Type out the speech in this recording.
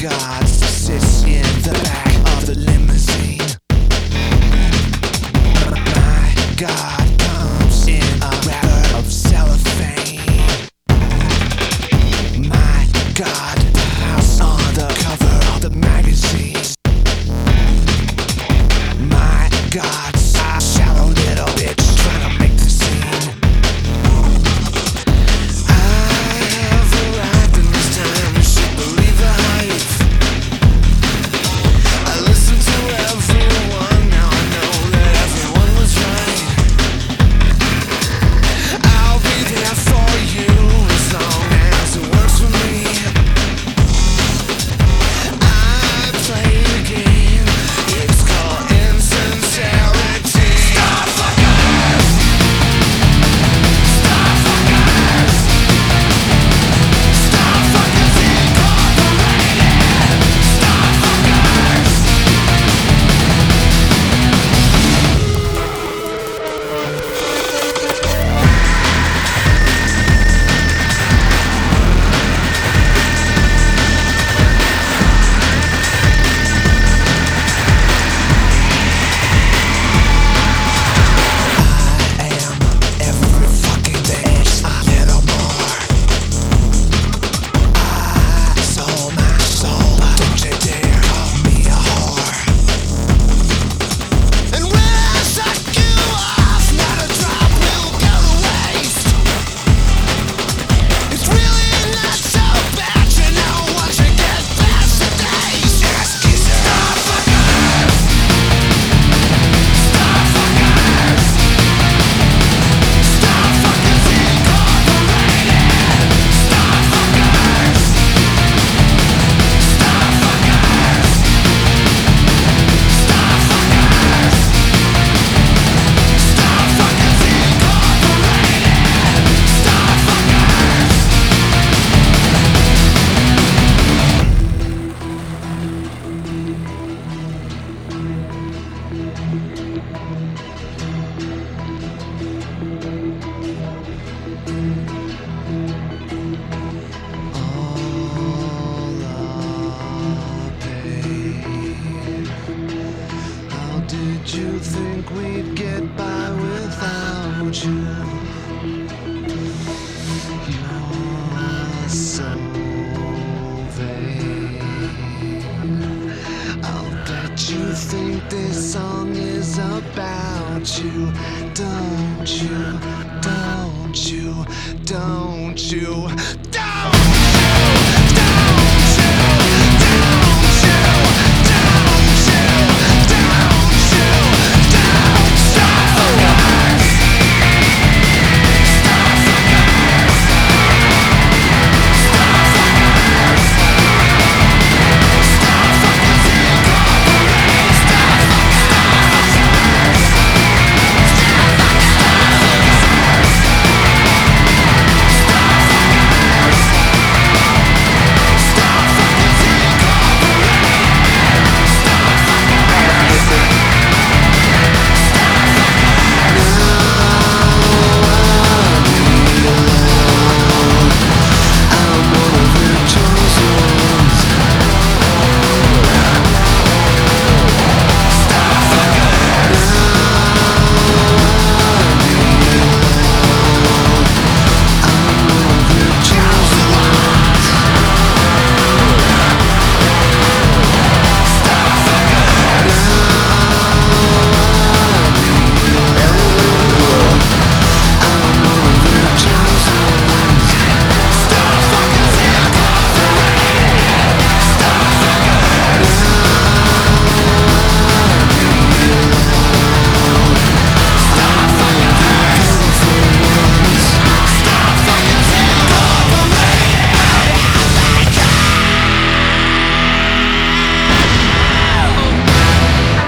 God sits in the back of the limousine. My God comes in a wrapper of cellophane. My God house on the cover of the magazine. My God's a shallow little bitch trying to make the scene. I've arrived in this time, you should believe the hype. I listened to everyone, now I know that everyone was right. I'll be there for you as long as it works for me. I play the game, it's called insincerity. Stop fuckers! Stop fuckers! Stop fuckers incorporated! Stop fuckers! I am every fucking bitch, a little more. I sold my soul, don't you dare call me a whore. And when I suck you off, not a drop will go to waste. It's really not so bad, you know, once you get past the days. Ass kisser. Stop fuckers! Stop fuckers! Stop fuckers incorporated! Stop fuckers! Stop fuckers! Stop fuckers! Stop fuckers incorporated! Stop fuckers! How did you think we'd get by without you? You're so vain. I'll bet you think this song is about you. Don't you, don't you, don't you,